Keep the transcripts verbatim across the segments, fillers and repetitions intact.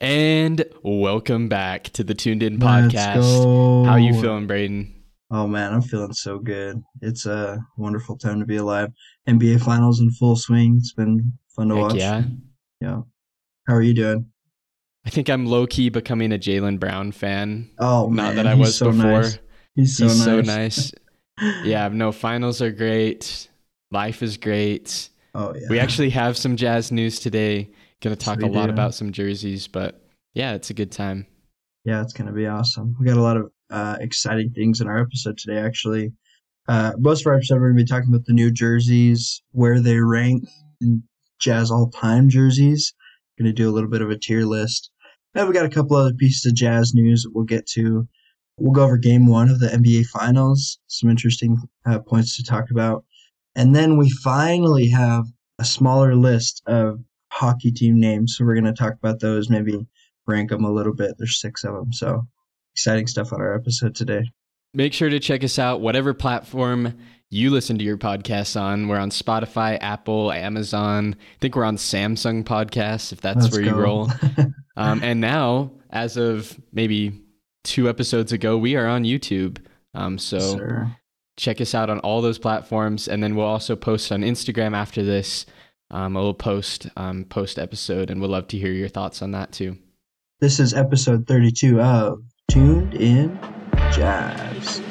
And welcome back to the Tuned In Let's podcast. go. How you feeling, Braden? Oh man, I'm feeling so good. It's a wonderful time to be alive. N B A Finals in full swing. It's been fun to Heck watch. yeah. Yeah. How are you doing? I think I'm low-key becoming a Jaylen Brown fan. Oh man, Not that I he's was so before. Nice. He's so He's nice. so nice. Yeah, no, finals are great. Life is great. Oh yeah. We actually have some Jazz news today. Going to talk we a lot do. about some jerseys, but yeah, it's a good time. Yeah, it's gonna be awesome. We got a lot of uh, exciting things in our episode today. Actually, uh, most of our episode we're gonna be talking about the new jerseys, where they rank in Jazz all-time jerseys. We're gonna do a little bit of a tier list. And we got a couple other pieces of Jazz news that we'll get to. We'll go over game one of the N B A Finals, some interesting uh, points to talk about. And then we finally have a smaller list of hockey team names. So we're going to talk about those, maybe rank them a little bit. There's six of them. So exciting stuff on our episode today. Make sure to check us out, whatever platform you listen to your podcasts on. We're on Spotify, Apple, Amazon. I think we're on Samsung Podcasts, if that's Let's where go. you roll. um, and now, as of maybe two episodes ago, we are on YouTube. Um, so Sir. check us out on all those platforms. And then we'll also post on Instagram after this, um, a little post, um, post episode. And we'd love to hear your thoughts on that too. This is episode thirty-two of Tuned In Jazz.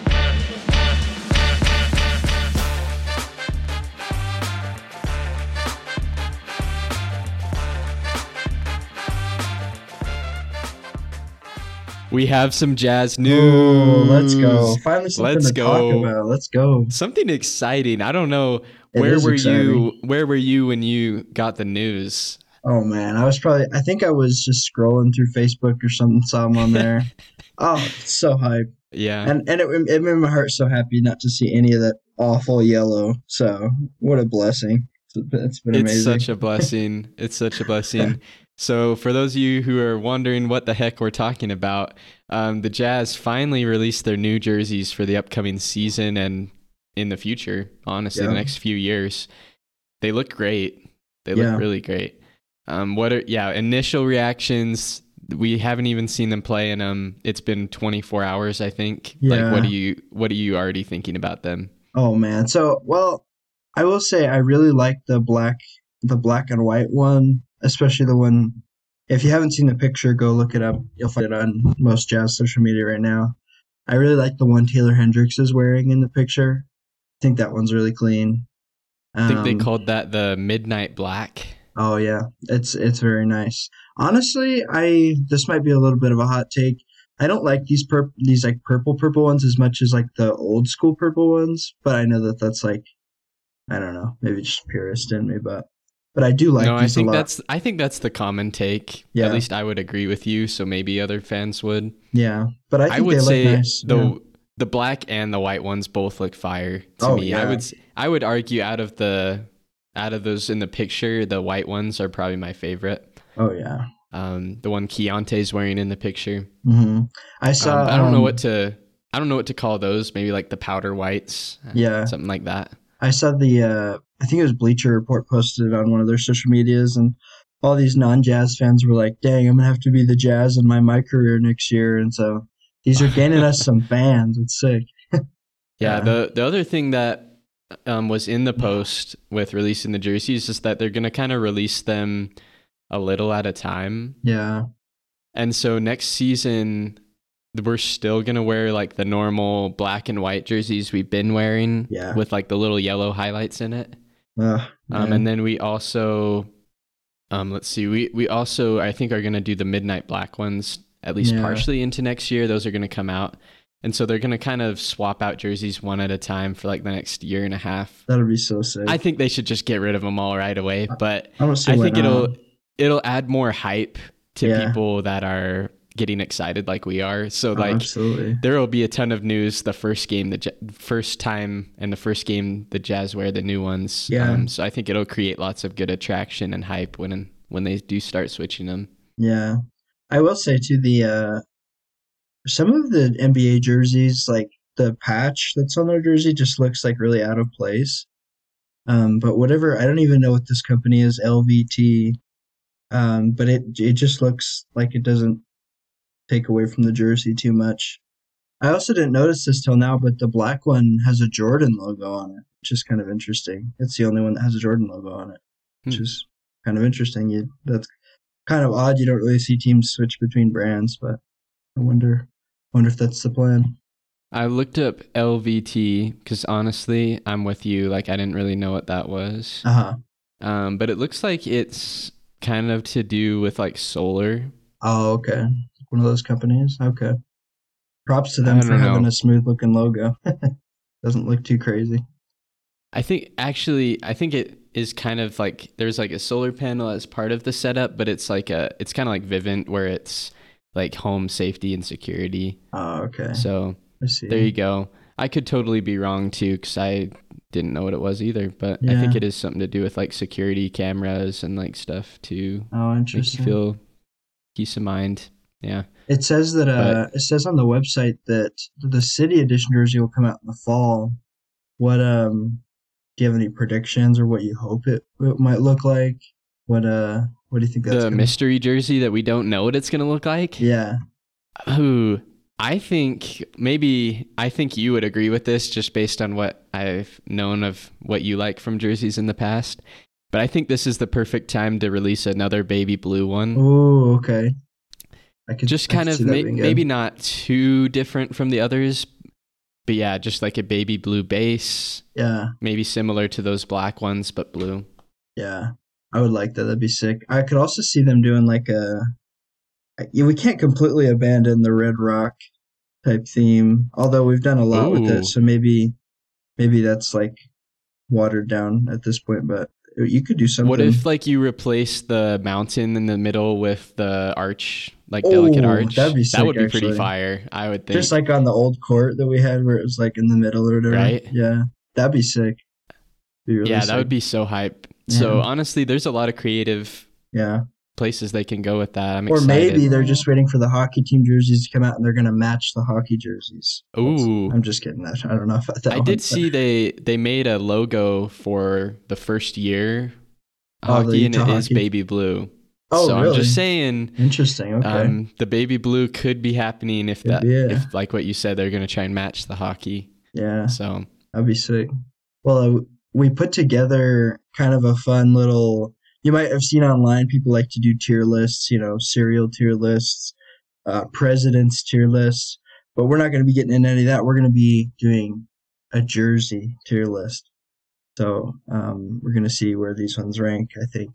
We have some Jazz news. Ooh, let's go. Finally something Let's to go. talk about. Let's go. Something exciting. I don't know. It Where is were exciting. you? Where were you when you got the news? Oh man, I was probably I think I was just scrolling through Facebook or something, saw him on there. Oh, it's so hype. Yeah. And and it, it made my heart so happy not to see any of that awful yellow. So what a blessing. It's, it's been It's amazing. such a blessing. It's such a blessing. So for those of you who are wondering what the heck we're talking about, um, the Jazz finally released their new jerseys for the upcoming season and in the future, honestly, Yeah. the next few years. They look great. They Yeah. look really great. Um, what are, yeah, initial reactions, we haven't even seen them play in them. It's been twenty-four hours, I think. Yeah. Like, what are you, what are you already thinking about them? Oh man. So well, I will say I really like the black the black and white one, especially the one if you haven't seen the picture, go look it up. You'll find it on most Jazz social media right now. I really like the one Taylor Hendricks is wearing in the picture. I think that one's really clean. I think they Um, called that the Midnight Black. Oh yeah, it's it's very nice. Honestly, I this might be a little bit of a hot take. I don't like these purp these like purple purple ones as much as like the old school purple ones, but I know that that's like I don't know, maybe just purist in me, but but I do like no, I these think a lot. that's I think that's the common take. Yeah. At least I would agree with you. So maybe other fans would. Yeah, but I think I would they say look nice. the yeah. the black and the white ones both look fire to Oh, me. I yeah. would s- I would argue out of the out of those in the picture, the white ones are probably my favorite. Oh yeah. Um, the one Keontae's wearing in the picture. hmm I saw. Um, I don't know um, what to I don't know what to call those. Maybe like the powder whites. uh, Yeah. something like that. I saw the, uh, I think it was Bleacher Report posted it on one of their social medias, and all these non-Jazz fans were like, dang, I'm going to have to be the Jazz in my, my career next year. And so these are gaining us some fans. It's sick. Yeah, Yeah. the the other thing that um, was in the post with releasing the jerseys is that they're going to kind of release them a little at a time. Yeah. And so next season, we're still going to wear like the normal black and white jerseys we've been wearing Yeah. with like the little yellow highlights in it. Ugh, Um, man. and then we also, um, let's see, we, we also, I think, are going to do the midnight black ones at least Yeah. partially into next year. Those are going to come out. And so they're going to kind of swap out jerseys one at a time for like the next year and a half. That'll be so sick. I think they should just get rid of them all right away. But I don't see I why think not. it'll it'll add more hype to Yeah. people that are getting excited like we are. So Oh, like absolutely. there will be a ton of news the first game, the Ja- first time and the first game the Jazz wear the new ones. Yeah. Um, so I think it'll create lots of good attraction and hype when when they do start switching them. Yeah. I will say too, the uh some of the N B A jerseys, like the patch that's on their jersey just looks like really out of place. Um, but whatever, I don't even know what this company is, L V T. Um, but it it just looks like it doesn't take away from the jersey too much. I also didn't notice this till now, but the black one has a Jordan logo on it, which is kind of interesting. It's the only one that has a Jordan logo on it, which Hmm. is kind of interesting. You, that's kind of odd. You don't really see teams switch between brands, but I wonder wonder if that's the plan. I looked up L V T because honestly, I'm with you. Like, I didn't really know what that was. Uh huh. Um, but it looks like it's kind of to do with like solar. Oh, okay. One of those companies. Okay. Props to I them for don't having know. a smooth looking logo. Doesn't look too crazy. I think actually, I think it is kind of like there's like a solar panel as part of the setup, but it's like a, it's kind of like Vivint where it's like home safety and security. Oh, okay. So I see. there you go. I could totally be wrong too because I didn't know what it was either, but I Yeah. think it is something to do with like security cameras and like stuff to Oh, make you interesting. feel peace of mind. Yeah. It says that uh, it says on the website that the city edition jersey will come out in the fall. What um, do you have any predictions or what you hope it, it might look like? What uh, what do you think that's The gonna? mystery jersey that we don't know what it's going to look like. Yeah. Ooh, I think maybe I think you would agree with this just based on what I've known of what you like from jerseys in the past. But I think this is the perfect time to release another baby blue one. Oh, okay. I could Just I kind could of see that may- being good. maybe not too different from the others. But yeah, just like a baby blue base, Yeah, maybe similar to those black ones, but blue. yeah. I would like that. That'd be sick. I could also see them doing like a. Yeah, we can't completely abandon the Red Rock type theme, although we've done a lot with Ooh. it. So maybe, maybe that's like watered down at this point. But you could do something. What if like you replace the mountain in the middle with the arch, like Oh, delicate arch? that'd be that sick, would be pretty actually. fire, I would think. Just like on the old court that we had, where it was like in the middle or whatever? Right? Yeah, that'd be sick. Be really yeah, sick. that would be so hype. So Yeah. honestly, there's a lot of creative Yeah. places they can go with that. I'm Or excited. maybe they're just waiting for the hockey team jerseys to come out and they're gonna match the hockey jerseys. That's- Ooh. I'm just kidding. That I don't know about that. I one, did but- see they they made a logo for the first year Oh, the hockey, and it Utah is hockey. baby blue. Oh, so I'm really? just saying, Interesting. Okay. um, the baby blue could be happening if Could that, be it. if like what you said, they're gonna try and match the hockey. yeah, So that'd be sick. Well, uh, we put together kind of a fun little. You might have seen online people like to do tier lists. You know, cereal tier lists, uh, presidents tier lists. But we're not going to be getting into any of that. We're going to be doing a jersey tier list. So um, we're going to see where these ones rank, I think.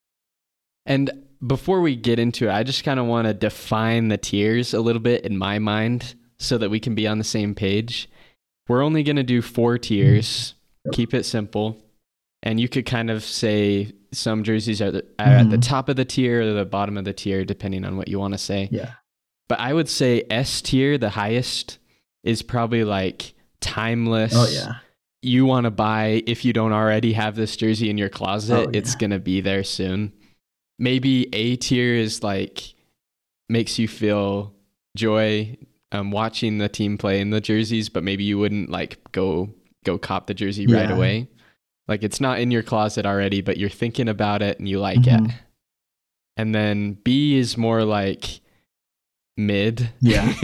And before we get into it, I just kind of want to define the tiers a little bit in my mind so that we can be on the same page. We're only going to do four tiers, Yep. keep it simple. And you could kind of say some jerseys are, the, are at the Mhm. top of the tier or the bottom of the tier, depending on what you want to say. Yeah. But I would say S tier, the highest, is probably like timeless. Oh, yeah. You want to buy, if you don't already have this jersey in your closet, Oh, it's yeah. going to be there soon. Maybe A tier is like makes you feel joy um, watching the team play in the jerseys, but maybe you wouldn't like go go cop the jersey right Yeah. away. Like it's not in your closet already, but you're thinking about it and you like Mhm. it. And then B is more like mid. Yeah.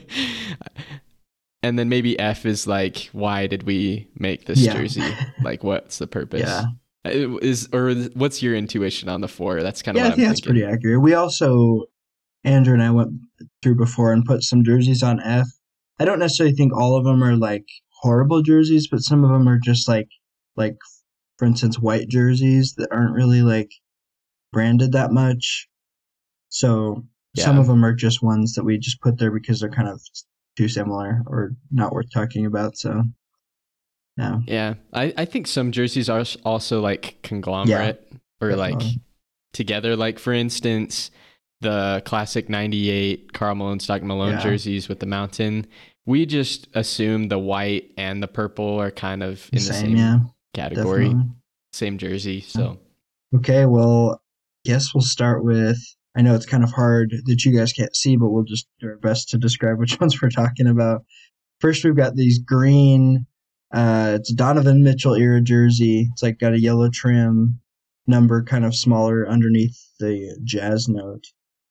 And then maybe F is like, why did we make this Yeah. jersey? Like, what's the purpose? Yeah. Uh, Is or what's your intuition on the four? That's kind of Yeah, I what think I'm that's thinking. pretty accurate. We also, Andrew and I went through before and put some jerseys on F. I don't necessarily think all of them are like horrible jerseys, but some of them are just like, like for instance, white jerseys that aren't really like branded that much. So some Yeah. of them are just ones that we just put there because they're kind of too similar or not worth talking about. So yeah, Yeah, I, I think some jerseys are s- also like conglomerate or like definitely. together. Like for instance, the classic ninety-eight Karl Malone, Stock Malone Yeah. jerseys with the mountain. We just assume the white and the purple are kind of in the same yeah, category, definitely. same jersey. So Okay, well, guess we'll start with. I know it's kind of hard that you guys can't see, but we'll just do our best to describe which ones we're talking about. First, we've got these green. Uh, it's a Donovan Mitchell era jersey. It's like got a yellow trim. number kind of smaller underneath the Jazz note.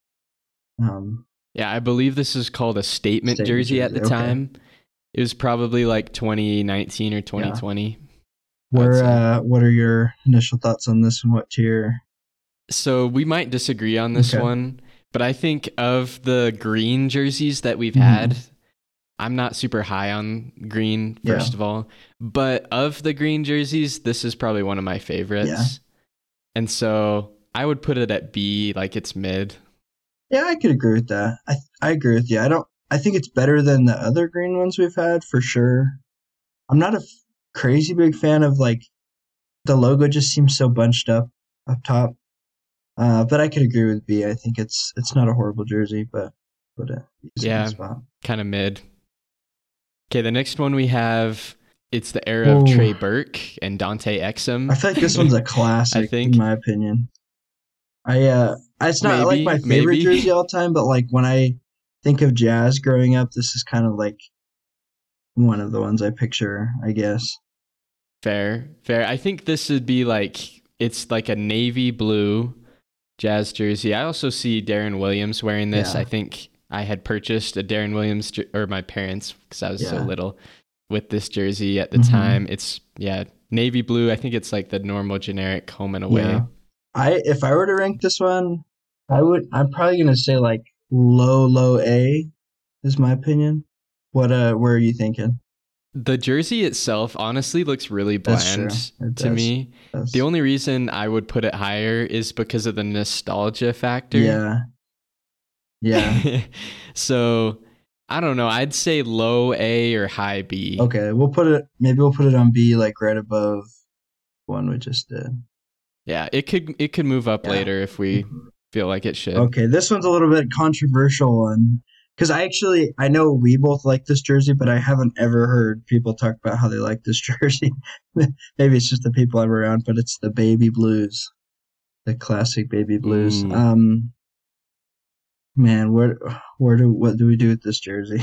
Um, Yeah, I believe this is called a statement, Statement jersey at the jersey, okay. time. It was probably like twenty nineteen or twenty twenty. Where, uh, what are your initial thoughts on this and what tier? So we might disagree on this Okay. one, but I think of the green jerseys that we've Mhm. had, I'm not super high on green, first Yeah. of all. But of the green jerseys, this is probably one of my favorites. Yeah. And so I would put it at B, like it's mid. Yeah, I could agree with that. I I agree with you. I don't. I think it's better than the other green ones we've had for sure. I'm not a f- crazy big fan of like the logo. Just seems so bunched up up top. Uh, but I could agree with B. I think it's it's not a horrible jersey, but but a decent Yeah. spot. Kind of mid. Okay, the next one we have, it's the era of Ooh. Trey Burke and Dante Exum. I feel like this one's a classic I think. in my opinion. I uh, it's not like Maybe, my favorite maybe. jersey all time, but like when I think of Jazz growing up, this is kind of like one of the ones I picture, I guess. Fair, fair. I think this would be like, it's like a navy blue Jazz jersey. I also see Darren Williams wearing this. Yeah. I think I had purchased a Darren Williams, jer- or my parents, because I was so Yeah. little, with this jersey at the Mhm. time. It's, yeah, navy blue. I think it's like the normal generic home and away. Yeah. I if I were to rank this one, I would. I'm probably gonna say like low, low A, is my opinion. What uh, where are you thinking? The jersey itself honestly looks really That's bland true. It to does. me. That's- The only reason I would put it higher is because of the nostalgia factor. Yeah. Yeah. So I don't know. I'd say low A or high B. Okay, we'll put it. Maybe we'll put it on B, like right above one we just did. Yeah, it could it could move up Yeah. later if we feel like it should. Okay, this one's a little bit controversial one because I actually I know we both like this jersey, but I haven't ever heard people talk about how they like this jersey. Maybe it's just the people I'm around, but it's the baby blues, the classic baby blues. Ooh. Um, man, where where do what do we do with this jersey?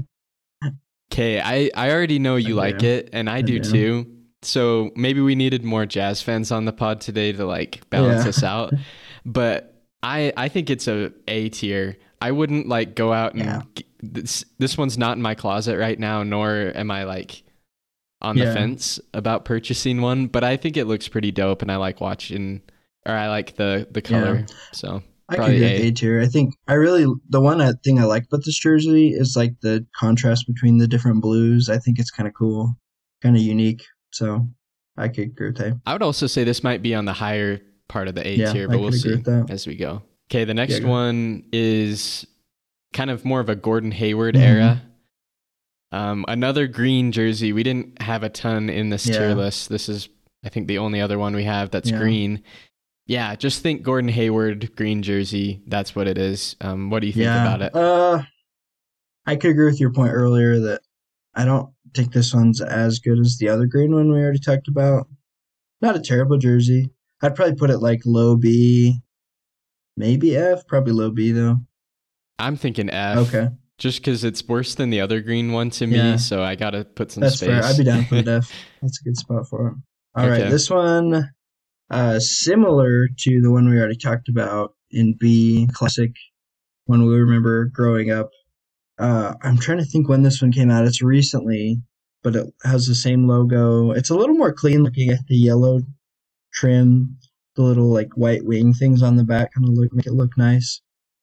Okay, I, I already know you I like do. it, and I, I do, do. too. So maybe we needed more Jazz fans on the pod today to like balance Yeah. us out. But I I think it's a A tier. I wouldn't like go out and Yeah. g- this this one's not in my closet right now, nor am I like on the Yeah. fence about purchasing one. But I think it looks pretty dope, and I like watching, or I like the the color. So I could probably go A. with A tier. I think I really the one I- thing I like about this jersey is like the contrast between the different blues. I think it's kind of cool, kind of unique. So I could agree with that. I would also say this might be on the higher part of the A Yeah, tier, I but we'll could agree see with that. as we go. Okay, the next go. one is kind of more of a Gordon Hayward Mhm. era. Um, another green jersey. We didn't have a ton in this tier Yeah. list. This is, I think, the only other one we have that's Yeah. green. Yeah, just think Gordon Hayward green jersey. That's what it is. Um, what do you think about it? Uh, I could agree with your point earlier that I don't think this one's as good as the other green one we already talked about. Not a terrible jersey. I'd probably put it like low B, maybe F, probably low B though. I'm thinking F. Okay, Just because it's worse than the other green one to me, Yeah. so I gotta put some that's space. fair. I'd be down for an F. That's a good spot for it. All right, Okay. this one, uh, similar to the one we already talked about in B, classic one we remember growing up. Uh, I'm trying to think when this one came out. It's recently, but it has the same logo. It's a little more clean looking at the yellow trim, the little like white wing things on the back kind of look make it look nice.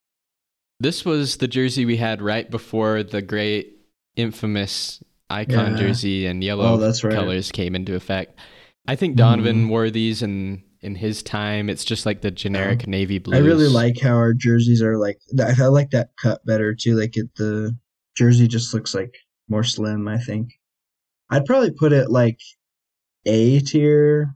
This was the jersey we had right before the great infamous icon Yeah. jersey and yellow Oh, that's right. colors came into effect. I think Donovan Mhm. wore these in, in his time. It's just like the generic navy blues. I really like how our jerseys are like. I I like that cut better too. Like it, the jersey just looks like more slim. I think I'd probably put it like A tier,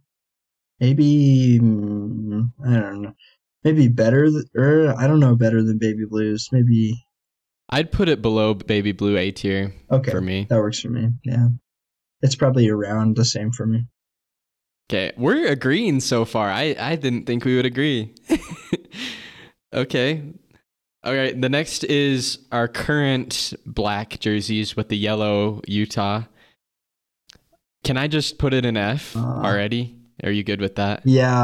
maybe. mm, I don't know. Maybe better, th- or I don't know, better than baby blues. Maybe I'd put it below baby blue A tier okay for me. That works for me. Yeah, it's probably around the same for me. Okay, we're agreeing so far. I, I didn't think we would agree. Okay. All right, the next is our current black jerseys with the yellow Utah. Can I just put it in F Uh, already? Are you good with that? Yeah,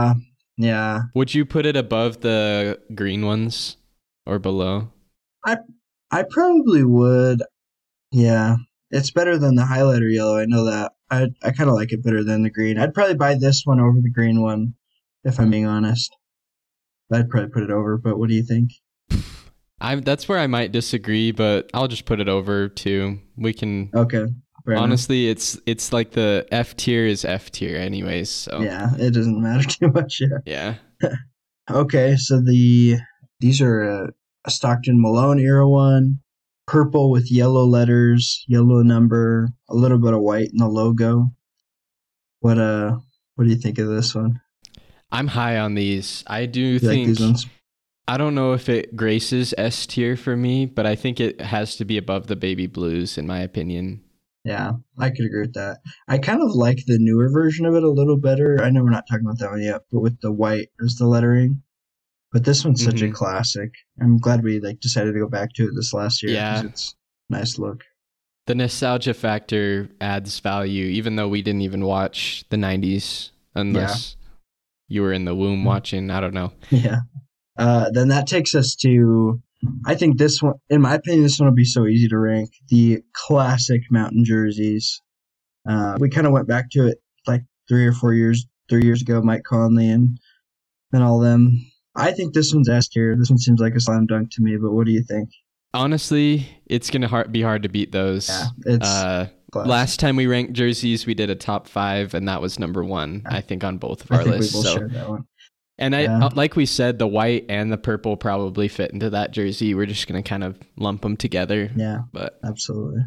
Yeah. Would you put it above the green ones or below? I I probably would. Yeah. It's better than the highlighter yellow. I know that. I I kind of like it better than the green. I'd probably buy this one over the green one, if I'm being honest. I'd probably put it over, but what do you think? I that's where I might disagree, but I'll just put it over too. We can. Okay. Fair Honestly, enough. it's it's like the F tier is F tier, anyways. So yeah, it doesn't matter too much. Yeah. Yeah. Okay, so the these are a, a Stockton Malone era one, purple with yellow letters, yellow number, a little bit of white in the logo. What uh, what do you think of this one? I'm high on these. I do you think. Like these ones? I don't know if it graces S tier for me, but I think it has to be above the baby blues, in my opinion. Yeah, I could agree with that. I kind of like the newer version of it a little better. I know we're not talking about that one yet, but with the white as the lettering. But this one's such mm-hmm. a classic. I'm glad we like decided to go back to it this last year. Yeah, it's a nice look. The nostalgia factor adds value, even though we didn't even watch the nineties unless yeah. you were in the womb mm-hmm. watching. I don't know. Yeah. Uh, then that takes us to, I think this one, in my opinion, this one will be so easy to rank. The classic mountain jerseys. Uh, we kind of went back to it like three or four years, three years ago, Mike Conley and and all them. I think this one's S tier. This one seems like a slam dunk to me, but what do you think? Honestly, it's going to hard, be hard to beat those. Yeah, it's uh, last time we ranked jerseys, we did a top five, and that was number one, yeah. I think, on both of I our think lists. We both so. shared that one. And I, yeah. like we said, the white and the purple probably fit into that jersey. We're just going to kind of lump them together. Yeah, but absolutely.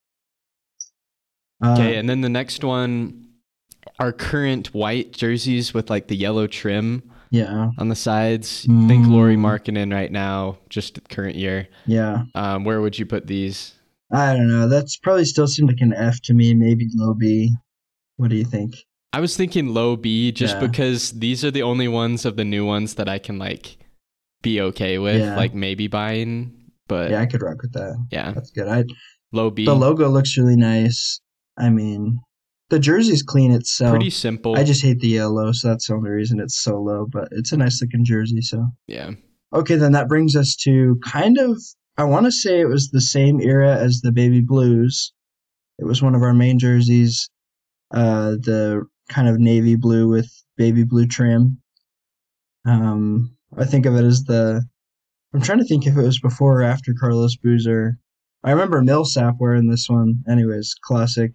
Okay, uh, and then the next one, our current white jerseys with like the yellow trim yeah. on the sides. Mm. Think Lauri Markkanen right now, just current year. Yeah. Um, where would you put these? I don't know. That's probably still seemed like an F to me, maybe low B. What do you think? I was thinking low B just yeah. because these are the only ones of the new ones that I can like be okay with, yeah. like maybe buying. But yeah, I could rock with that. Yeah, that's good. I low B. The logo looks really nice. I mean, the jersey's clean itself. Pretty simple. I just hate the yellow, so that's the only reason it's so low. But it's a nice looking jersey. So yeah. Okay, then that brings us to kind of. I want to say it was the same era as the baby blues. It was one of our main jerseys. Uh, the kind of navy blue with baby blue trim. Um, I think of it as the. I'm trying to think if it was before or after Carlos Boozer. I remember Millsap wearing this one. Anyways, classic.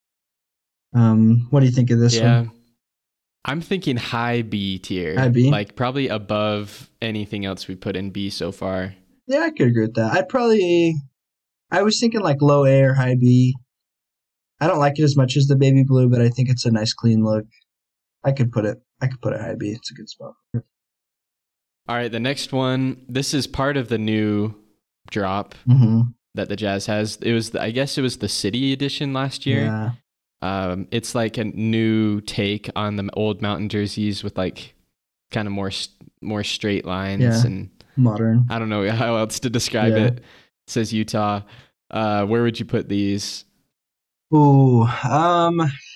Um, what do you think of this yeah. one? I'm thinking high B tier. High B? Like probably above anything else we put in B so far. Yeah, I could agree with that. I'd probably. I was thinking like low A or high B. I don't like it as much as the baby blue, but I think it's a nice clean look. I could put it. I could put it high B. It's a good spot. All right, the next one. This is part of the new drop mm-hmm. that the Jazz has. It was, the, I guess, it was the City Edition last year. Yeah. Um, it's like a new take on the old mountain jerseys with like kind of more more straight lines yeah. and modern. I don't know how else to describe yeah. it. It says Utah. Uh, where would you put these? Ooh, um,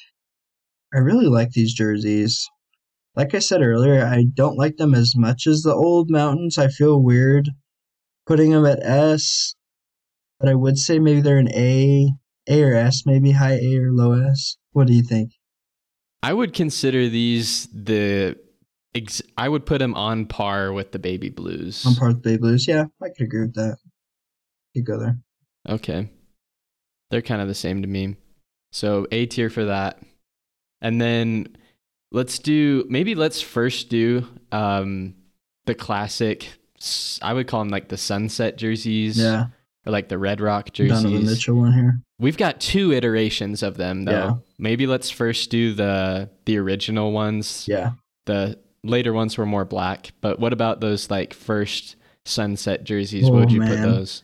I really like these jerseys. Like I said earlier, I don't like them as much as the old mountains. I feel weird putting them at S, but I would say maybe they're an A, A or S, maybe high A or low S. What do you think? I would consider these the. Ex- I would put them on par with the baby blues. On par with the baby blues, yeah, I could agree with that. You go there. Okay, they're kind of the same to me. So A tier for that, and then let's do maybe let's first do um, the classic. I would call them like the sunset jerseys, yeah, or like the Red Rock jerseys. Donovan Mitchell one here. We've got two iterations of them though. Yeah. Maybe let's first do the the original ones. Yeah. The later ones were more black, but what about those like first sunset jerseys? Oh, what would you man. put those?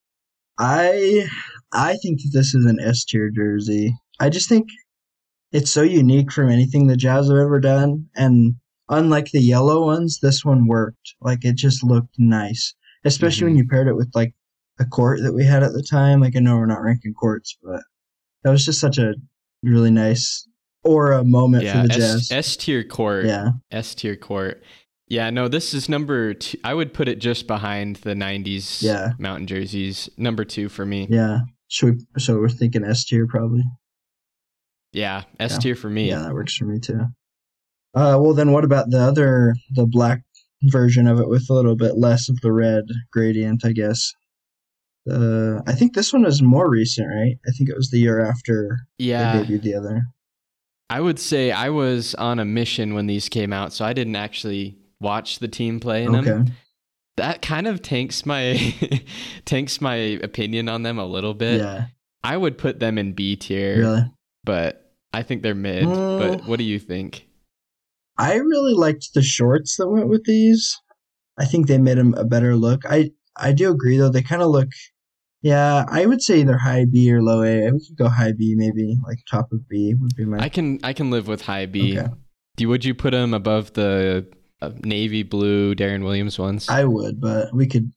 I I think that this is an S tier jersey. I just think it's so unique from anything the Jazz have ever done, and unlike the yellow ones, this one worked. Like it just looked nice, especially mm-hmm. when you paired it with like a court that we had at the time. Like I know we're not ranking courts, but that was just such a really nice or a moment Yeah, for the S, Jazz. S tier court. Yeah. S tier court. Yeah, no, this is number two. I would put it just behind the nineties Yeah. Mountain jerseys. Number two for me. Yeah. Should we, so we're thinking S tier probably. Yeah, S Yeah. tier for me. Yeah, that works for me too. Uh, well, then what about the other, the black version of it with a little bit less of the red gradient, I guess? Uh, I think this one was more recent, right? I think it was the year after Yeah. they debuted the other. I would say I was on a mission when these came out, so I didn't actually watch the team play in Okay. them. That kind of tanks my tanks my opinion on them a little bit. Yeah. I would put them in B tier, Really? but I think they're mid. Mm. But what do you think? I really liked the shorts that went with these. I think they made them a better look. I I do agree though. They kind of look. Yeah, I would say either high B or low A. We could go high B maybe, like top of B would be my. I can I can live with high B. Okay. Do would you put them above the uh, navy blue Darren Williams ones? I would, but we could.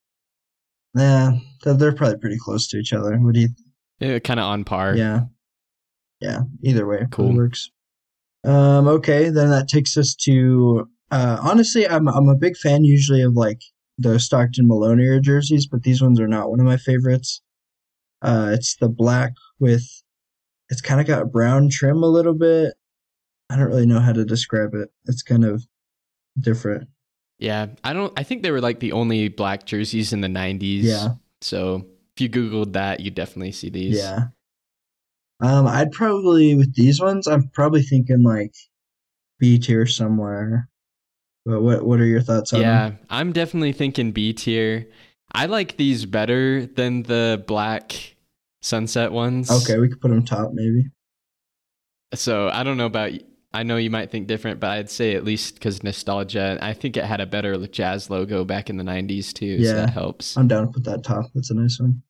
Yeah, they're, they're probably pretty close to each other. What do you? Yeah, kind of on par. Yeah, yeah. Either way, Cool. it works. Um. Okay, then that takes us to. Uh, honestly, I'm I'm a big fan usually of like the Stockton Malone era jerseys, but these ones are not one of my favorites. Uh, it's the black with. It's kind of got a brown trim a little bit. I don't really know how to describe it. It's kind of different. Yeah, I don't. I think they were like the only black jerseys in the nineties. Yeah. So if you Googled that, you definitely see these. Yeah. Um, I'd probably with these ones. I'm probably thinking like B tier somewhere. But what what are your thoughts on Yeah, them? I'm definitely thinking B tier. I like these better than the black sunset ones. Okay, we could put them top maybe. So I don't know about. I know you might think different, but I'd say at least because nostalgia. I think it had a better Jazz logo back in the nineties too. So Yeah. that helps. I'm down to put that top. That's a nice one.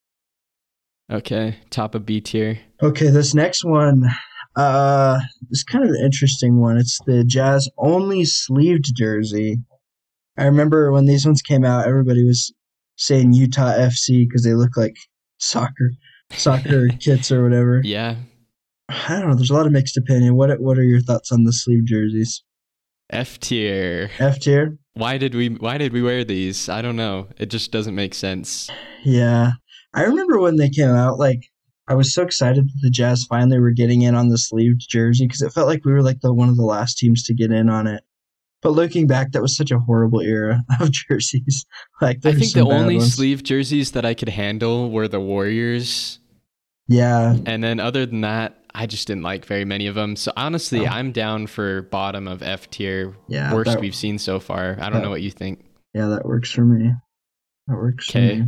Okay, top of B tier. Okay, this next one uh is kind of an interesting one. It's the Jazz only sleeved jersey. I remember when these ones came out, everybody was saying Utah F C because they look like soccer soccer kits or whatever. Yeah, I don't know. There's a lot of mixed opinion. What What are your thoughts on the sleeve jerseys? F tier. F tier? Why did we Why did we wear these? I don't know. It just doesn't make sense. Yeah. I remember when they came out, like, I was so excited that the Jazz finally were getting in on the sleeved jersey because it felt like we were like the one of the last teams to get in on it. But looking back, that was such a horrible era of jerseys. Like, I there's think the some bad only ones. sleeve jerseys that I could handle were the Warriors, Yeah. and then other than that, I just didn't like very many of them. So honestly, Oh. I'm down for bottom of F tier. Yeah. Worst that, we've seen so far. I don't that- know what you think. yeah, that works for me. That works for Okay. me.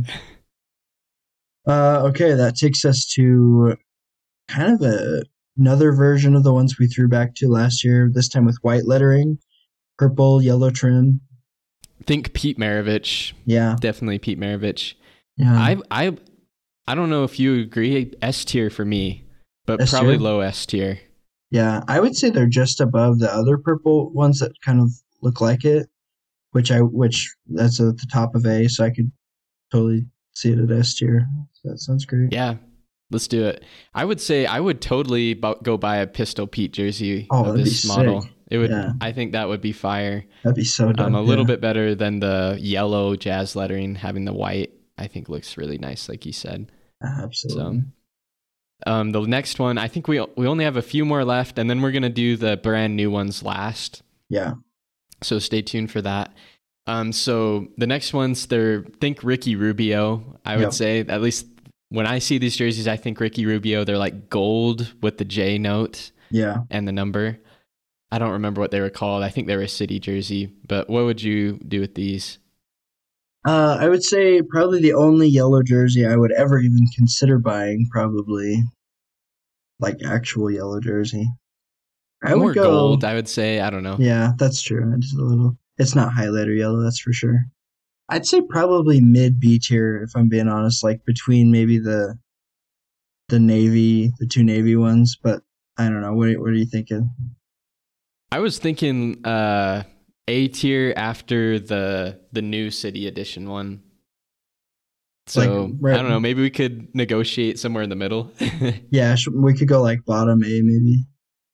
Uh, okay, that takes us to kind of a, another version of the ones we threw back to last year, this time with white lettering, purple, yellow trim. Think Pete Maravich. Yeah. Definitely Pete Maravich. Yeah. I I I don't know if you agree. S tier for me, but S probably tier? low S tier. Yeah, I would say they're just above the other purple ones that kind of look like it, which I which that's at the top of A, so I could totally see it at S tier. So that sounds great. Yeah, let's do it. I would say I would totally bu- go buy a Pistol Pete jersey Oh, of that'd this be model. sick. It would. Yeah. I think that would be fire. That'd be so dope. Um, a little yeah. bit better than the yellow Jazz lettering. Having the white, I think, looks really nice, like you said. Absolutely. So, um, the next one, I think we we only have a few more left, and then we're gonna do the brand new ones last. Yeah. So stay tuned for that. Um, so the next ones, they're think Ricky Rubio. I would Yep. say at least when I see these jerseys, I think Ricky Rubio. They're like gold with the J note Yeah. and the number. I don't remember what they were called. I think they were a city jersey. But what would you do with these? Uh, I would say probably the only yellow jersey I would ever even consider buying, probably like actual yellow jersey. I More would go gold, I would say. I don't know. Yeah, that's true. It's a little. It's not highlighter yellow, that's for sure. I'd say probably mid B tier, if I'm being honest, like between maybe the the navy, the two navy ones. But I don't know. What are, what are you thinking? I was thinking uh, A tier after the the new city edition one. So Like, right- I don't know. Maybe we could negotiate somewhere in the middle. Yeah, sh- we could go like bottom A maybe.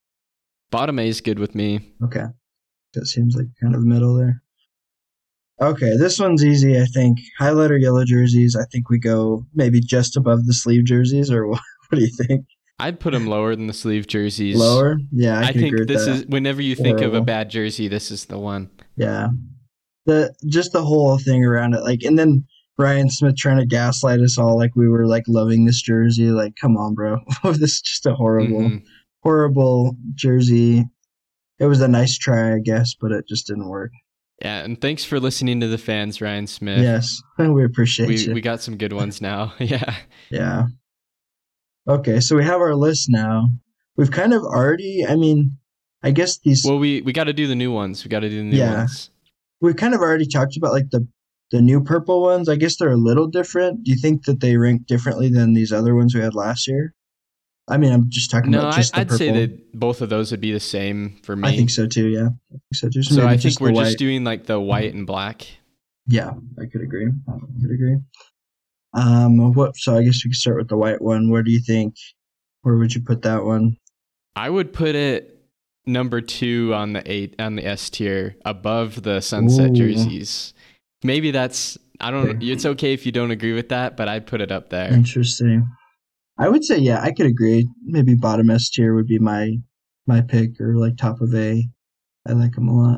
Bottom A is good with me. Okay. That seems like kind of middle there. Okay, this one's easy, I think. Highlighter yellow jerseys, I think we go maybe just above the sleeve jerseys, or what, what do you think? I'd put them lower than the sleeve jerseys. Lower? Yeah, I, I can think agree with this that. is whenever you think Horrible. of a bad jersey, this is the one. Yeah. The just the whole thing around it, like, and then Ryan Smith trying to gaslight us all like we were like loving this jersey. Like, come on, bro. This is just a horrible, Mm-hmm. horrible jersey. It was a nice try, I guess, but it just didn't work. Yeah, and thanks for listening to the fans, Ryan Smith. Yes, we appreciate we you. we got some good ones now. Yeah. Yeah. Okay, so we have our list now. We've kind of already, I mean, I guess these. Well, we we got to do the new ones. We got to do the new Yeah. ones. We've kind of already talked about like the the new purple ones. I guess they're a little different. Do you think that they rank differently than these other ones we had last year? I mean, I'm just talking No, about I, just the I'd purple. say that both of those would be the same for me. I think so too. Yeah, I think so too. So maybe I think just the we're white. just doing like the white and black. Yeah, I could agree. I could agree. Um, what? So I guess we could start with the white one. Where do you think? Where would you put that one? I would put it number two on the eight on the S tier, above the sunset Ooh. jerseys. Maybe that's I don't. Okay. It's okay if you don't agree with that, but I'd put it up there. Interesting. I would say, yeah, I could agree. Maybe bottom S tier would be my my pick, or like top of A. I like them a lot.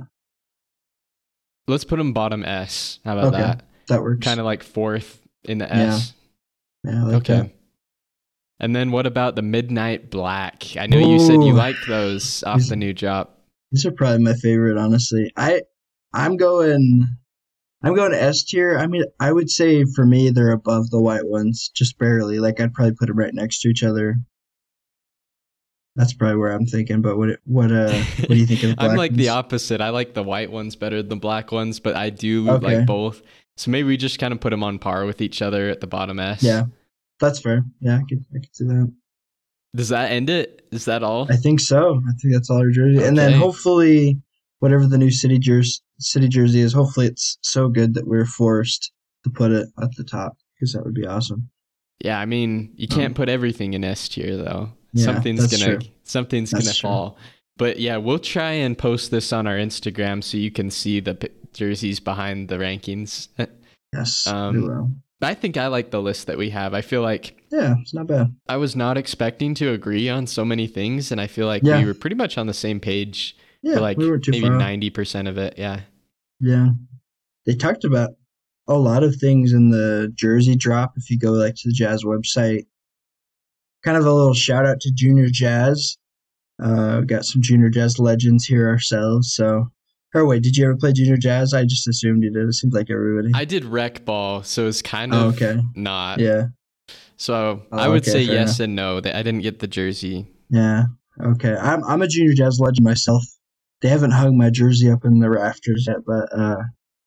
Let's put them bottom S. How about Okay. that? That works. Kind of like fourth in the Yeah. S. Yeah, I like Okay. that. And then what about the midnight black? I know you said you Ooh. liked those off These- the new drop. These are probably my favorite, honestly. I I'm going I'm going S tier. I mean, I would say for me they're above the white ones, just barely. Like I'd probably put them right next to each other. That's probably where I'm thinking. But what what uh what do you think of the black I'm like ones? the opposite. I like the white ones better than the black ones, but I do Okay. like both. So maybe we just kind of put them on par with each other at the bottom S. Yeah, that's fair. Yeah, I could I could see that. Does that end it? Is that all? I think so. I think that's all our jersey. And then Okay. hopefully, whatever the new city jersey city jersey is, hopefully it's so good that we're forced to put it at the top, because that would be awesome. Yeah, I mean, you can't put everything in S tier though. Yeah, something's that's gonna true. something's That's gonna true. fall. But yeah, we'll try and post this on our Instagram so you can see the p- jerseys behind the rankings. Yes, Um, we will. I think I like the list that we have. I feel like Yeah, it's not bad. I was not expecting to agree on so many things, and I feel like Yeah. we were pretty much on the same page Yeah, for like we weren't too maybe far off. ninety percent of it. Yeah. Yeah, they talked about a lot of things in the jersey drop. If you go like to the Jazz website, kind of a little shout out to Junior Jazz. Uh, got some Junior Jazz legends here ourselves. So, or wait, did you ever play Junior Jazz? I just assumed you did. It seems like everybody. I did rec ball, so it's kind Oh, of okay. not. Yeah, So Oh, I would okay, say fair yes and no. That I didn't get the jersey. yeah. Okay, I'm I'm a Junior Jazz legend myself. They haven't hung my jersey up in the rafters yet, but uh,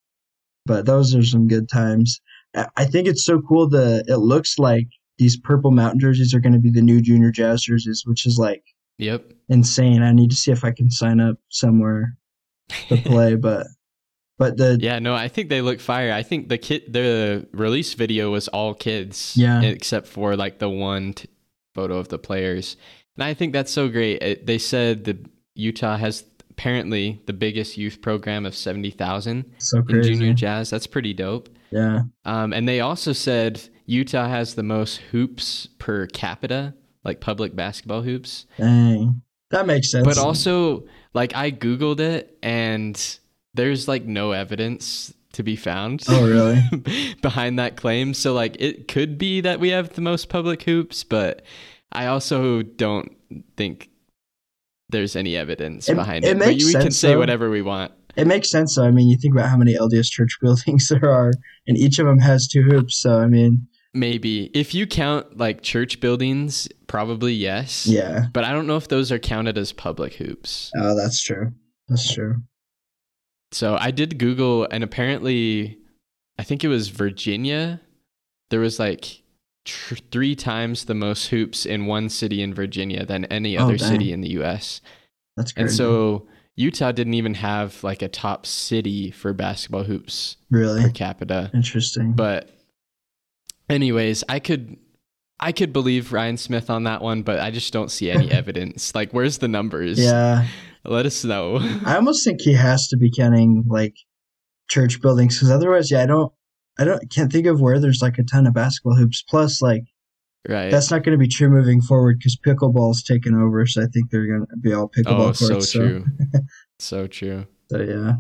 but those are some good times. I I think it's so cool that it looks like these Purple Mountain jerseys are going to be the new Junior Jazz jerseys, which is like Yep. insane. I need to see if I can sign up somewhere to play, but but the Yeah, no, I think they look fire. I think the kid, the release video was all kids, Yeah. except for like the one t- photo of the players, and I think that's so great. It, they said that Utah has apparently the biggest youth program of seventy thousand so in crazy. junior jazz. That's pretty dope. Yeah, Um, and they also said Utah has the most hoops per capita, like public basketball hoops. dang, that makes sense. But also, like, I Googled it and there's like no evidence to be found. Oh, really? behind that claim. So, like, it could be that we have the most public hoops, but I also don't think there's any evidence It- behind it it. But makes we can sense, say though. whatever we want. It makes sense, though. I mean, you think about how many L D S church buildings there are, and each of them has two hoops. So, I mean, Maybe. If you count like church buildings, probably yes. yeah. But I don't know if those are counted as public hoops. Oh, that's true. That's true. So I did Google, and apparently, I think it was Virginia. There was like tr- three times the most hoops in one city in Virginia than any Oh, other dang. city in the U S. That's crazy. And so Utah didn't even have like a top city for basketball hoops really per capita. interesting. But anyways, I could I could believe Ryan Smith on that one, but I just don't see any evidence. Like, where's the numbers? Yeah. Let us know. I almost think he has to be counting like church buildings because otherwise, yeah, I don't, I don't, can't think of where there's like a ton of basketball hoops. Plus, like, right. that's not going to be true moving forward because pickleball's taken over. So I think they're going to be all pickleball Oh, courts. so so. true. So true. So yeah.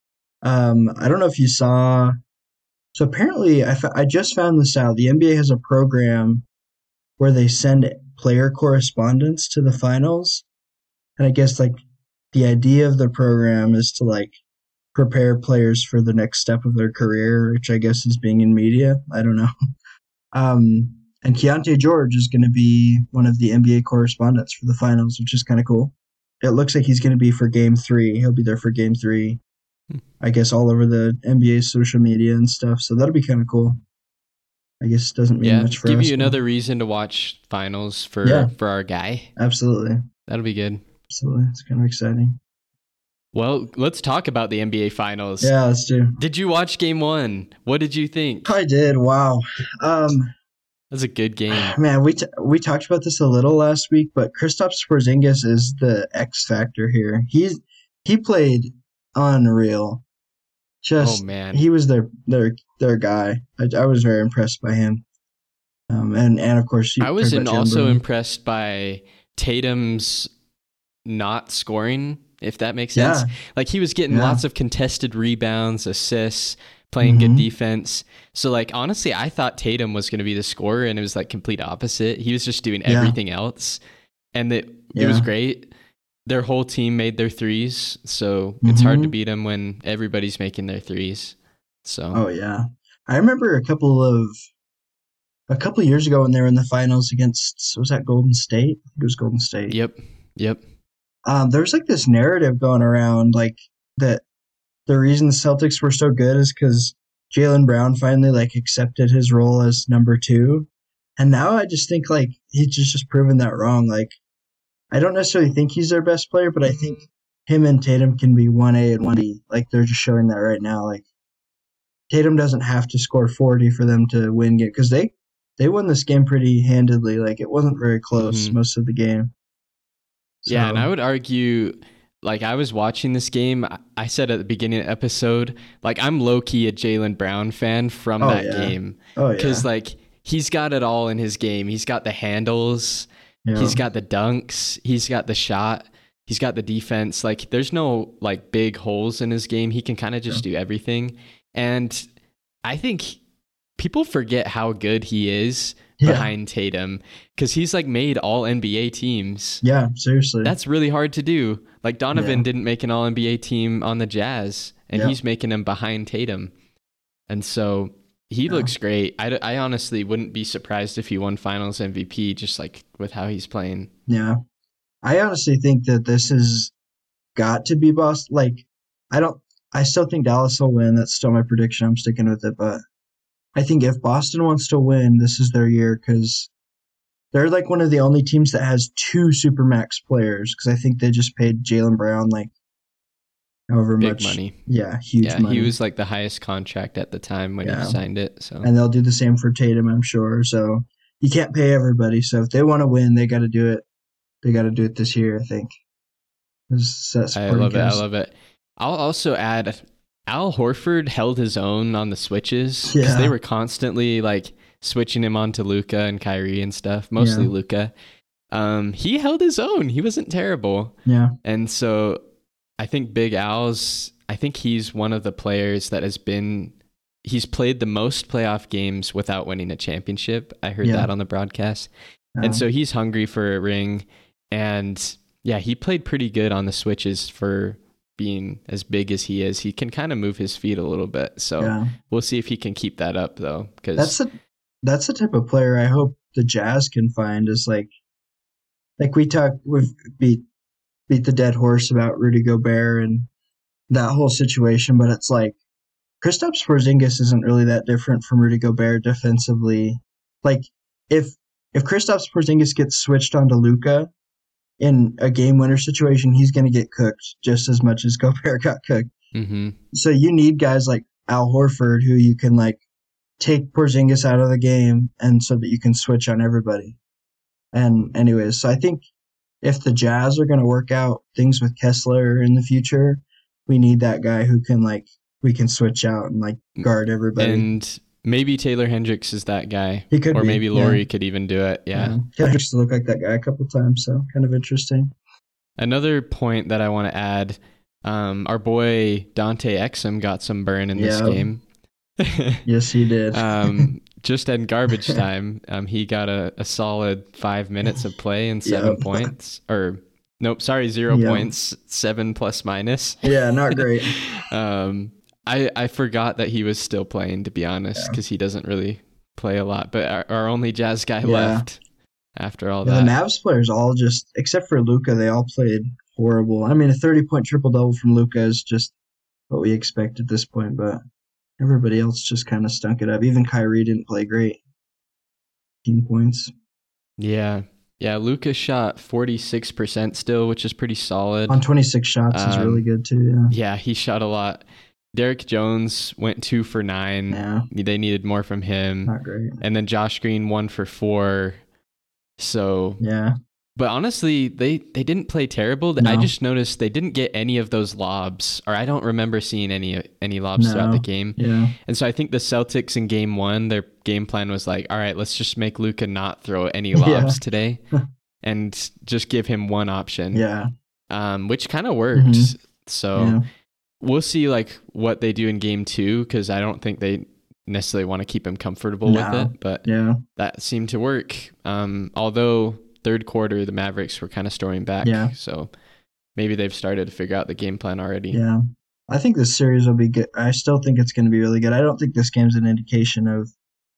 Um, I don't know if you saw. So apparently, I, fa- I just found this out. The N B A has a program where they send player correspondence to the finals, and I guess like the idea of the program is to like prepare players for the next step of their career, which I guess is being in media. I don't know. Um, and Keontae George is going to be one of the N B A correspondents for the finals, which is kind of cool. It looks like he's going to be for game three. He'll be there for game three. I guess all over the N B A social media and stuff. So that'll be kind of cool. I guess it doesn't mean yeah, much for give us. you but- another reason to watch finals for Yeah. for our guy. Absolutely. That'll be good. Absolutely. It's kind of exciting. Well, let's talk about the N B A finals. Yeah, let's do. Did you watch game one? What did you think? I did. Wow. Um, That was a good game. man, we t- we talked about this a little last week, but Kristaps Porzingis is the X factor here. He's he played unreal. Just Oh, man. he was their their their guy. I, I was very impressed by him. Um, and and of course, you I was talked in about Jalen also Brown. impressed by Tatum's not scoring, if that makes sense. Yeah. Like he was getting Yeah. lots of contested rebounds, assists, playing Mhm. good defense. So like honestly, I thought Tatum was going to be the scorer, and it was like complete opposite. He was just doing Yeah. everything else, and it it Yeah. was great. Their whole team made their threes, so it's hard to Mhm. beat them when everybody's making their threes. So Oh yeah, I remember a couple of a couple of years ago when they were in the finals against was that Golden State? I think it was Golden State. yep, yep. Um, there was like this narrative going around like that the reason the Celtics were so good is because Jaylen Brown finally like accepted his role as number two, and now I just think like he's just just proven that wrong. Like I don't necessarily think he's their best player, but I think him and Tatum can be one A and one B. Like they're just showing that right now. Like Tatum doesn't have to score forty for them to win game because they they won this game pretty handedly. Like it wasn't very close Mhm. most of the game. Yeah, and So- I would argue, like I was watching this game, I- I said at the beginning of the episode, like I'm low key a Jaylen Brown fan from Oh, that yeah. game oh yeah, because like he's got it all in his game. He's got the handles, yeah. he's got the dunks, he's got the shot, he's got the defense. Like there's no like big holes in his game. He can kind of just do everything, and I think people forget how good he is Yeah. behind Tatum because he's like made all N B A teams. yeah, seriously. That's really hard to do. Like Donovan Yeah. didn't make an all N B A team on the Jazz, and Yeah. he's making them behind Tatum. And so he Yeah. looks great. I, I honestly wouldn't be surprised if he won finals M V P just like with how he's playing. Yeah. I honestly think that this has got to be Boston. Like, I don't, I still think Dallas will win. That's still my prediction. I'm sticking with it. But I think if Boston wants to win, this is their year because they're like one of the only teams that has two Supermax players because I think they just paid Jaylen Brown like however Big much money. Yeah, huge Yeah, money. he was like the highest contract at the time when Yeah. he signed it. So And they'll do the same for Tatum, I'm sure. So you can't pay everybody. So if they want to win, they got to do it. They got to do it this year, I think. This- that I supporting love it. I cast. love it. I'll also add Al Horford held his own on the switches because Yeah. they were constantly like switching him onto Luca and Kyrie and stuff, mostly Yeah. Luca. Um, he held his own. He wasn't terrible. Yeah. And so I think Big Al's, I think he's one of the players that has been, he's played the most playoff games without winning a championship. I heard Yeah. that on the broadcast. Um, And so he's hungry for a ring. And yeah, he played pretty good on the switches for being as big as he is. He can kind of move his feet a little bit. So yeah. we'll see if he can keep that up though. Because That's the that's the type of player I hope the Jazz can find is like like we talk we've beat beat the dead horse about Rudy Gobert and that whole situation, but it's like Kristaps Porzingis isn't really that different from Rudy Gobert defensively. Like if if Kristaps Porzingis gets switched onto Luka in a game winner situation, he's going to get cooked just as much as Gobert got cooked. hmm So you need guys like Al Horford who you can like take Porzingis out of the game, and so that you can switch on everybody. And anyways, so I think if the Jazz are going to work out things with Kessler in the future, we need that guy who can like we can switch out and like guard everybody. And maybe Taylor Hendricks is that guy. He could or be, maybe Laurie yeah. could even do it. Yeah. yeah. Hendricks looked like that guy a couple times, so kind of interesting. Another point that I want to add, um, our boy Dante Exum got some burn in this Yeah. game. Yes, he did. um, just in garbage time, um, he got a, a solid five minutes of play and seven Yep. points. Or, nope, sorry, zero Yep. points, seven plus minus. Yeah, not great. um, I, I forgot that he was still playing, to be honest, Yeah. because he doesn't really play a lot. But our, our only Jazz guy Yeah. left after all Yeah, that. the Mavs players all just, except for Luka, they all played horrible. I mean, a thirty-point triple-double from Luka is just what we expect at this point, but everybody else just kind of stunk it up. Even Kyrie didn't play great. fifteen points. Yeah. Yeah, Lucas shot forty-six percent still, which is pretty solid. On twenty-six shots is Um, really good, too, yeah. Yeah, he shot a lot. Derek Jones went two for nine. Yeah, They needed more from him. not great. And then Josh Green one for four. So, Yeah, but honestly, they, they didn't play terrible. I No. just noticed they didn't get any of those lobs, or I don't remember seeing any any lobs throughout No. the game. yeah, And so I think the Celtics in game one, their game plan was like, all right, let's just make Luka not throw any Yeah. lobs today and just give him one option, yeah, um, which kind of worked. Mhm. So yeah. we'll see like what they do in game two, because I don't think they necessarily want to keep him comfortable No. with it, but Yeah, that seemed to work. Um, although third quarter, the Mavericks were kind of storming back. Yeah. So maybe they've started to figure out the game plan already. yeah. I think this series will be good. I still think it's going to be really good. I don't think this game's an indication of.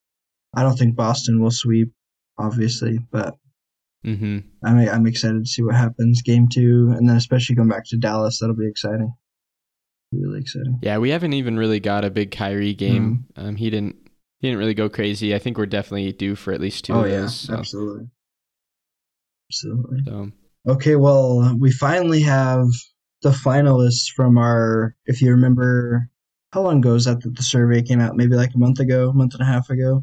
I don't think Boston will sweep, obviously, but Mm-hmm. I'm I'm excited to see what happens game two, and then especially going back to Dallas. That'll be exciting. Really exciting. Yeah, we haven't even really got a big Kyrie game. Mm-hmm. Um, he didn't he didn't really go crazy. I think we're definitely due for at least two Oh of yeah, those. So, absolutely, absolutely. so Okay, well, we finally have the finalists from our. If you remember, how long ago was that that the survey came out? Maybe like a month ago, month and a half ago.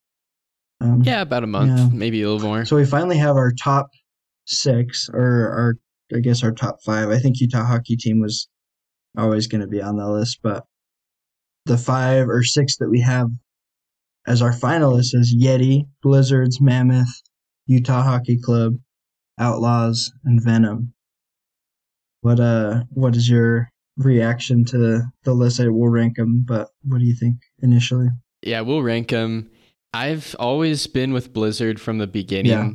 Um, yeah, about a month, Yeah. maybe a little more. So we finally have our top six, or our, I guess our top five. I think Utah hockey team was always going to be on the list, but the five or six that we have as our finalists is Yeti, Blizzards, Mammoth, Utah Hockey Club, Outlaws, and Venom. What uh, what is your reaction to the list? I will rank them, but what do you think initially? Yeah, we'll rank them. I've always been with Blizzard from the beginning, Yeah.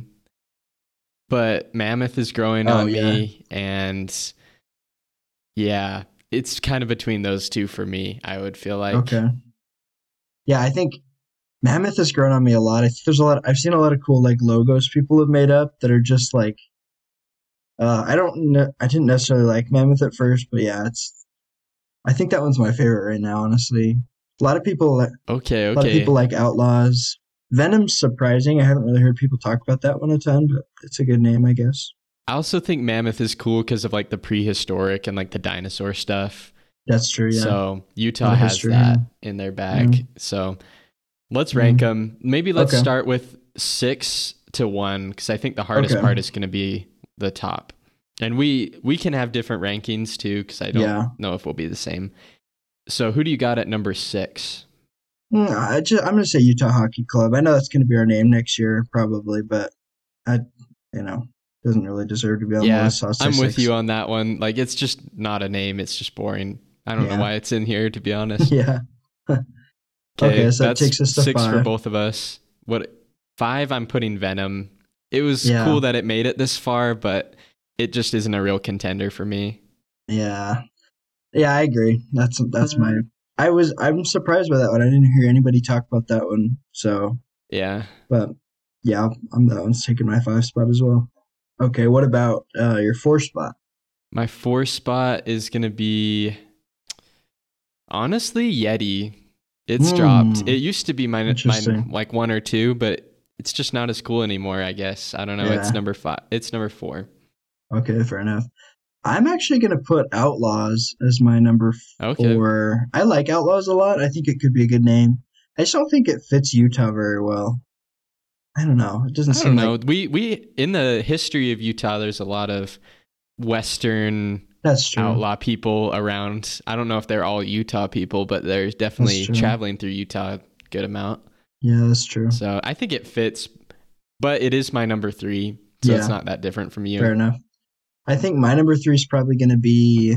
but Mammoth is growing Oh, on yeah. me, and yeah, it's kind of between those two for me. I would feel like. Okay. Yeah, I think Mammoth has grown on me a lot. I think there's a lot. I've seen a lot of cool like logos people have made up that are just like. Uh, I don't. know I didn't necessarily like Mammoth at first, but yeah, it's. I think that one's my favorite right now. Honestly, a lot of people. li- Okay, A lot of okay. people like Outlaws. Venom's surprising. I haven't really heard people talk about that one a ton, but it's a good name, I guess. I also think Mammoth is cool because of like the prehistoric and like the dinosaur stuff. That's true. Yeah. So Utah The has history, that yeah. in their bag. Yeah. So let's rank Yeah. them. Maybe let's Okay. start with six to one, because I think the hardest Okay. part is going to be the top. And we we can have different rankings too, because I don't Yeah. know if we'll be the same. So who do you got at number six? Mm, I just, I'm going to say Utah Hockey Club. I know that's going to be our name next year, probably, but I, you know, doesn't really deserve to be on the Yeah, list. So I'll say I'm with six. you on that one. Like, it's just not a name. It's just boring. I don't Yeah. know why it's in here, to be honest. Yeah. Okay, so that that's takes us to six for five. both of us. What five? I'm putting Venom. It was Yeah. cool that it made it this far, but it just isn't a real contender for me. Yeah. Yeah, I agree. That's that's my. I was I'm surprised by that one. I didn't hear anybody talk about that one. So, Yeah. but yeah, I'm that one's taking my five spot as well. Okay, what about uh, your four spot? My four spot is gonna be honestly Yeti. It's Hmm. dropped. It used to be my, my Interesting. like one or two, but it's just not as cool anymore, I guess. I don't know. It's Yeah. number five. It's number four. Okay, fair enough. I'm actually gonna put Outlaws as my number Okay. four. I like Outlaws a lot. I think it could be a good name. I just don't think it fits Utah very well. I don't know. It doesn't I seem don't know. like We we in the history of Utah, there's a lot of Western that's true. outlaw people around. I don't know if they're all Utah people, but there's That's definitely true. traveling through Utah a good amount. Yeah, that's true. So I think it fits, but it is my number three, so Yeah. it's not that different from you. Fair enough. I think my number three is probably going to be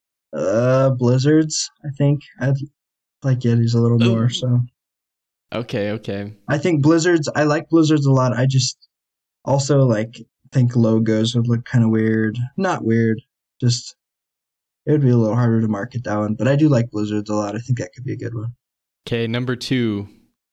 uh, Blizzards. I think I'd like Yetis a little Ooh. more. So Okay, okay. I think Blizzards. I like Blizzards a lot. I just also like think logos would look kind of weird. Not weird. Just it would be a little harder to market that one. But I do like Blizzards a lot. I think that could be a good one. Okay, number two.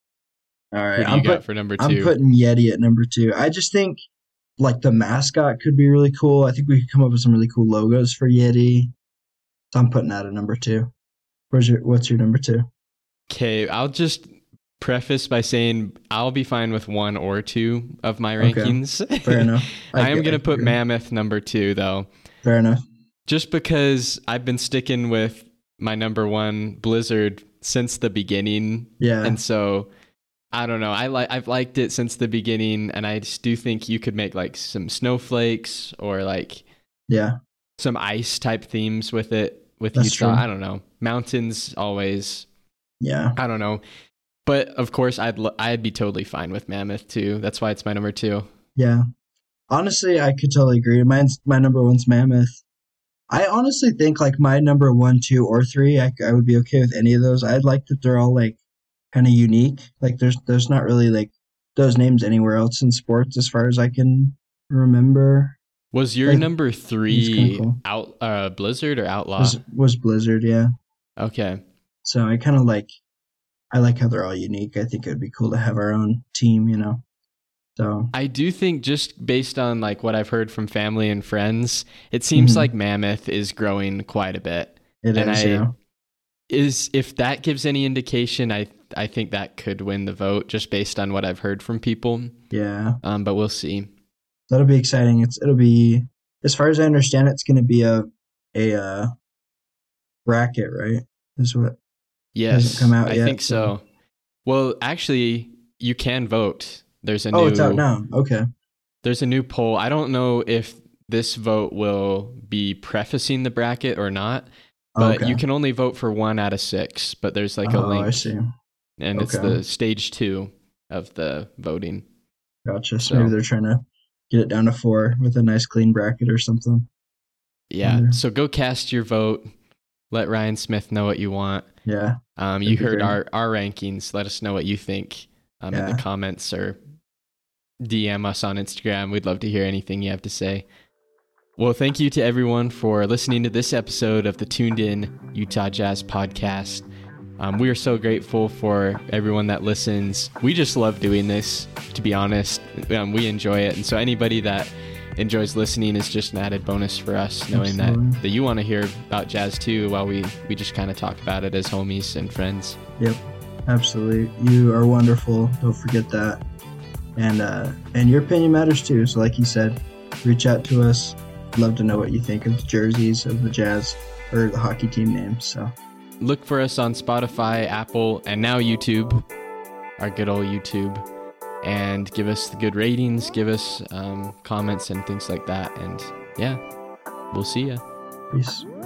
All Who right, do you I'm, got put, for number I'm two? putting Yeti at number two. I just think like the mascot could be really cool. I think we could come up with some really cool logos for Yeti. So I'm putting that at number two. Where's your what's your number two? Okay, I'll just preface by saying I'll be fine with one or two of my Okay. rankings. Fair enough. I, am get- going to put agree. Mammoth number two, though. Fair enough. Just because I've been sticking with my number one Blizzard since the beginning. Yeah. And so I don't know. I like I've liked it since the beginning, and I just do think you could make like some snowflakes or like Yeah. some ice type themes with it with That's Utah. true. I don't know. Mountains always. Yeah. I don't know. But of course I'd l- I'd be totally fine with Mammoth too. That's why it's my number two. Yeah. Honestly, I could totally agree. Mine's my number one's Mammoth. I honestly think like my number one, two, or three, I, I would be okay with any of those. I'd like that they're all like kind of unique. Like there's there's not really like those names anywhere else in sports as far as I can remember. Was your Like, number it's three kinda cool. out uh, Blizzard or Outlaw? Was was Blizzard, yeah. Okay. So I kind of like I like how they're all unique. I think it would be cool to have our own team, you know. So I do think just based on like what I've heard from family and friends, it seems Mhm. like Mammoth is growing quite a bit. it And is, I- yeah. Is if that gives any indication, I I think that could win the vote just based on what I've heard from people. Yeah. Um, but we'll see. That'll be exciting. It's it'll be as far as I understand it's gonna be a a uh, bracket, right? Is what Yes, come out I yet, think so- so. Well, actually, you can vote. There's a Oh, new it's out now. Okay. there's a new poll. I don't know if this vote will be prefacing the bracket or not, but Okay. you can only vote for one out of six. But there's like a Oh, link, I see. and it's Okay. the stage two of the voting. Gotcha. So, So- maybe they're trying to get it down to four with a nice clean bracket or something. Yeah. Wonder. So go cast your vote. Let Ryan Smith know what you want. Yeah. Um, you That'd be heard great. our, our rankings. Let us know what you think um, in Yeah. the comments or D M us on Instagram. We'd love to hear anything you have to say. Well, thank you to everyone for listening to this episode of the Tuned In Utah Jazz podcast. Um, we are so grateful for everyone that listens. We just love doing this, to be honest. Um, we enjoy it. And so anybody that enjoys listening is just an added bonus for us, knowing that, Absolutely. that you want to hear about jazz too, while we, we just kind of talk about it as homies and friends. Yep. Absolutely. You are wonderful. Don't forget that. And uh and your opinion matters too. So like you said, reach out to us. Love to know what you think of the jerseys of the Jazz or the hockey team names. So Look for us on Spotify, Apple, and now YouTube, our good old YouTube, and give us the good ratings, give us um, comments and things like that. And yeah, we'll see ya. peace.